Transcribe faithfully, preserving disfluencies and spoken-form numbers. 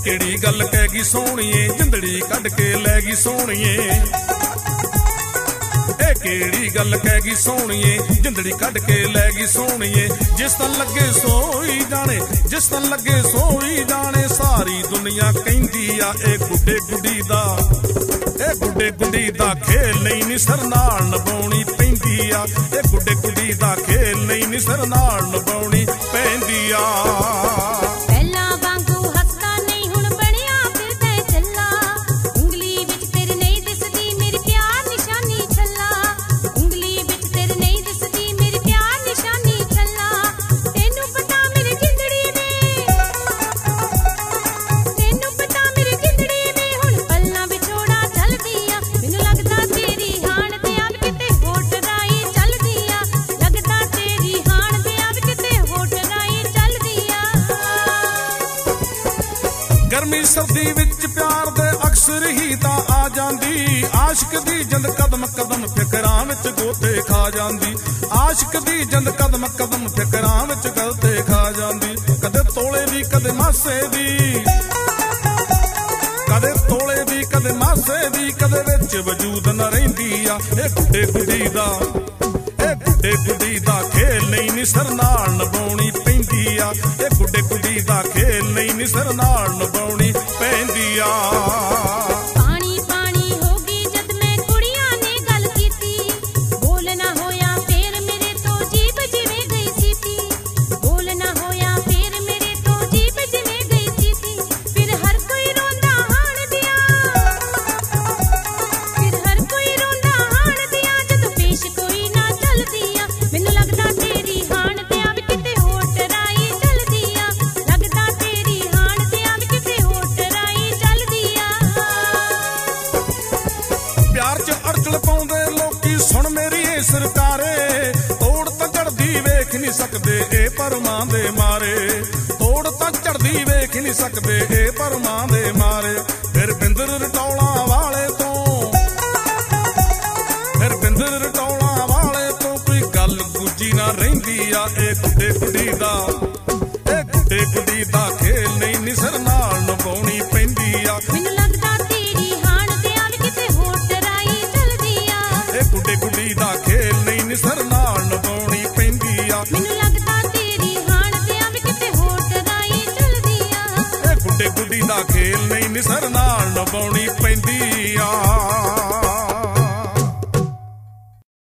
ਕਿਹੜੀ ਗੱਲ ਕਹਿ ਗਈ ਸੋਹਣੀਏ, ਜਿੰਦੜੀ ਕੱਢ ਕੇ ਲੈ ਗਈ ਸੋਹਣੀਏ। ਇਹ ਕਿਹੜੀ ਗੱਲ ਕਹਿ ਗਈ ਸੋਹਣੀਏ, ਜਿੰਦੜੀ ਕੱਢ ਕੇ ਲੈ ਗਈ ਸੋਹਣੀਏ। ਜਿਸ ਤਨ ਲੱਗੇ ਸੋਈ ਜਾਣੇ, ਜਿਸ ਤਨ ਲੱਗੇ ਸੋਈ ਜਾਣੇ। ਸਾਰੀ ਦੁਨੀਆ ਕਹਿੰਦੀ ਆ ਇਹ ਗੁੱਡੇ ਗੁੱਡੀ ਦਾ, ਇਹ ਗੁੱਡੇ ਗੁੱਡੀ ਦਾ ਖੇਲ ਨਹੀਂ ਨੀ ਸਿਰ ਨਾਲ ਨਿਭਾਉਣੀ ਪੈਂਦੀ ਆ। ਇਹ ਗੁੱਡੇ ਗੁੱਡੀ ਦਾ ਖੇਲ ਨਹੀਂ ਨੀ ਸਿਰ ਨਾਲ ਨਿਭਾਉਣੀ ਪੈਂਦੀ ਆ। ਗਰਮੀ ਸਰਦੀ ਵਿੱਚ ਪਿਆਰ ਦੇ ਅਕਸਰ ਹੀ ਤਾਂ ਆ ਜਾਂਦੀ। ਆਸ਼ਕ ਦੀ ਜਿੰਦ ਕਦਮ ਕਦਮ ਫਿਕਰਾਂ ਵਿੱਚ ਗੋਤੇ ਖਾ ਜਾਂਦੀ। ਆਸ਼ਕ ਦੀ ਜਿੰਦ ਕਦਮ ਕਦਮ ਫਿਕਰਾਂ ਵਿੱਚ ਗਲਤੇ ਖਾ ਜਾਂਦੀ। ਕਦੇ ਤੋਲੇ ਦੀ ਕਦੇ ਮਾਸੇ ਦੀ, ਕਦੇ ਤੋਲੇ ਦੀ ਕਦੇ ਮਾਸੇ ਦੀ, ਕਦੇ ਵਿੱਚ ਵਜੂਦ ਨਾ ਰਹਿੰਦੀ ਆ। ਇਹ ਗੁੱਡੇ ਗੁੱਡੀ ਦਾ, ਇਹ ਗੁੱਡੇ ਗੁੱਡੀ ਦਾ ਖੇਲ ਨਹੀਂ ਨੀ ਸਿਰ ਨਾਲ ਨਿਭਾਉਣੀ ਪੈਂਦੀ ਆ। ਇਹ ਗੁੱਡੇ ਗੁੱਡੀ ਦਾ ਖੇਲ ਨਹੀਂ ਨੀ ਸਿਰ ਨਾਲ ਨਿਭਾਉਣੀ ਪੈਂਦੀ ਆ। ਪਾਣੀ ਪਾਣੀ ਹੋ ਗਈ ਜਦ ਮੈਂ ਕੁੜੀਆਂ ਨੇ ਗੱਲ ਕੀਤੀ। ਬੋਲ ਨਾ ਹੋਇਆ ਫੇਰ ਮੇਰੇ ਤੋਂ ਜੀਭ ਜਿਵੇਂ ਗਈ ਸੀਤੀ। ਬੋਲ ਨਾ ਹੋਇਆ ਫੇਰ ਮੇਰੇ ਤੋਂ ਜੀਭ ਜਿਵੇਂ ਗਈ ਸੀਤੀ। ਫਿਰ ਹਰ ਕੋਈ ਰੋਂਦਾ ਹਾਣ ਦਿਆ, ਫਿਰ ਹਰ ਕੋਈ ਰੋਂਦਾ ਹਾਣ ਦਿਆ। ਜਦ ਪੇਸ਼ ਕੋਈ ਨਾ ਚੱਲਦੀ ਆ, ਮੈਨੂੰ ਲੱਗਦਾ ਤੇਰੀ ਹਾਣ ਤੇ ਆ ਵੀ ਕਿਤੇ ਹੋਰ ਟਰਾਈ ਚੱਲਦੀ ਆ। ਲੱਗਦਾ ਤੇਰੀ ਹਾਣ ਤੇ ਆ ਵੀ ਕਿਤੇ ਹੋਰ ਟਰਾਈ ਚੱਲਦੀ ਆ। ਪਿਆਰ ਚ ਅੜਚਲ ਪਾਉਂਦੇ ਲੋਕੀ ਸੁਣ ਮੇਰੀ ਏ ਸਰਕਾਰੇ। ਤੋੜ ਤਾਂ ਚੜਦੀ ਵੇਖ ਨਹੀਂ ਸਕਦੇ ਇਹ ਪਰਮਾਂ ਦੇ ਮਾਰੇ। ਤੋੜ ਤਾਂ ਚੜਦੀ ਵੇਖ ਨਹੀਂ ਸਕਦੇ ਇਹ ਪਰਮਾਂ ਦੇ ਮਾਰੇ। ਫਿਰ ਬਿੰਦਰ ਰਟੌਲਾਂ ਵਾਲੇ ਤੋਂ, ਫਿਰ ਬਿੰਦਰ ਰਟੌਲਾਂ ਵਾਲੇ ਤੋਂ ਕੋਈ ਗੱਲ ਗੁੱਜੀ ਨਾ ਰਹਿੰਦੀ ਆ। ਇਹ ਗੁੱਡੇ ਗੁੱਡੀ ਦਾ, ਇਹ ਗੁੱਡੇ ਗੁੱਡੀ ਦਾ ਖੇਲ ਨਹੀਂ ਨੀ ਸਿਰ ਨਾਲ ਨਿਭਾਉਣੀ ਪੈਂਦੀ ਆ। ਮੈਨੂੰ ਲੱਗਦਾ ਤੇਰੀ ਹਾਣ ਤੇ ਆ ਵੀ ਕਿਤੇ ਹੋਰ ਟਰਾਈ ਚੱਲਦੀ ਆ। ਇਹ ਗੁੱਡੇ ਗੁੱਡੀ ਦਾ ਖੇਲ ਨਹੀਂ ਨੀ ਸਿਰ ਨਾਲ ਨਿਭਾਉਣੀ ਪੈਂਦੀ ਆ। ਮੈਨੂੰ ਲੱਗਦਾ ਤੇਰੀ ਹਾਣ ਤੇ ਆ ਵੀ ਕਿਤੇ ਹੋਰ ਟਰਾਈ ਚੱਲਦੀ ਆ। ਇਹ ਗੁੱਡੇ ਗੁੱਡੀ ਦਾ ਖੇਲ ਨਹੀਂ ਨੀ ਸਿਰ ਨਾਲ ਨਿਭਾਉਣੀ ਪੈਂਦੀ ਆ।